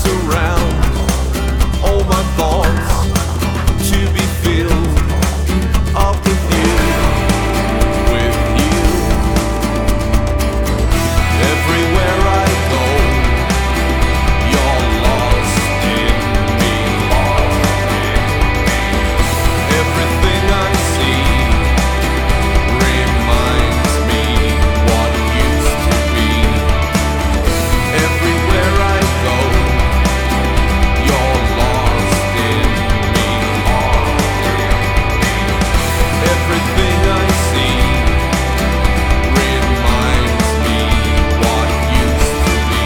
surround all my thoughts to be filled up with you, with you. Everywhere I go, you're lost in me. Everything I see reminds me what used to be. Everywhere I go, you're lost in me. Everything I see reminds me what used to be.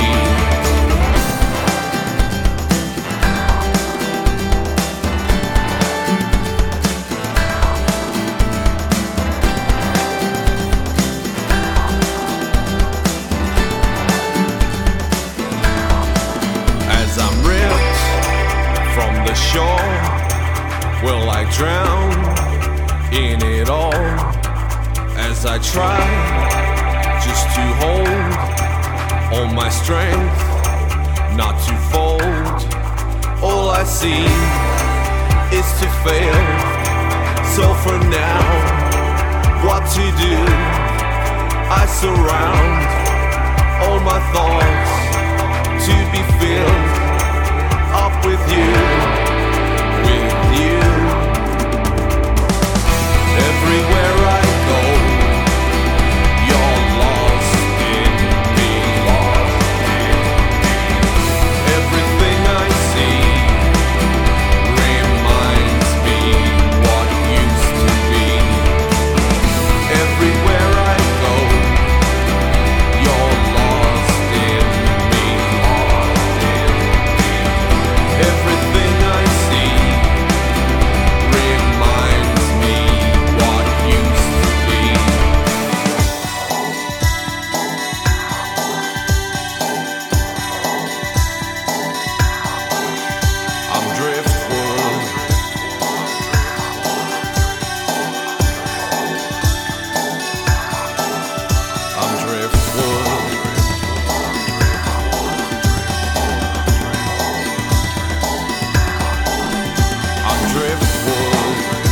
As I'm ripped from the shore, will I drown in it all? As I try just to hold all my strength, not to fold, all I see is to fail. So for now, what to do? I surround all my thoughts to be filled up with you, with you. Everywhere I go, you're lost in me. Everything I see reminds me what used to be. Everywhere I go, you're lost in me. Everything I see reminds me what used to be. I'm driftwood. I'm driftwood. I'm driftwood.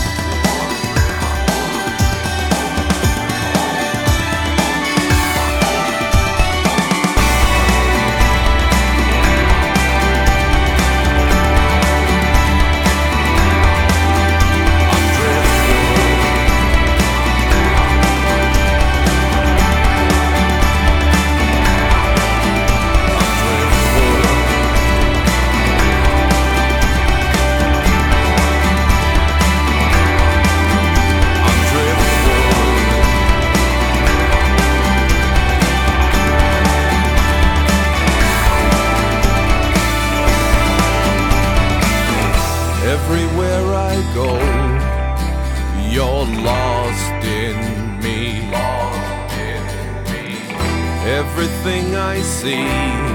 I'm Everywhere I go, you're lost in me. Everything I see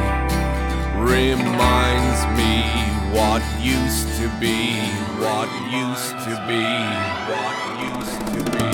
reminds me what used to be, what used to be, what used to be.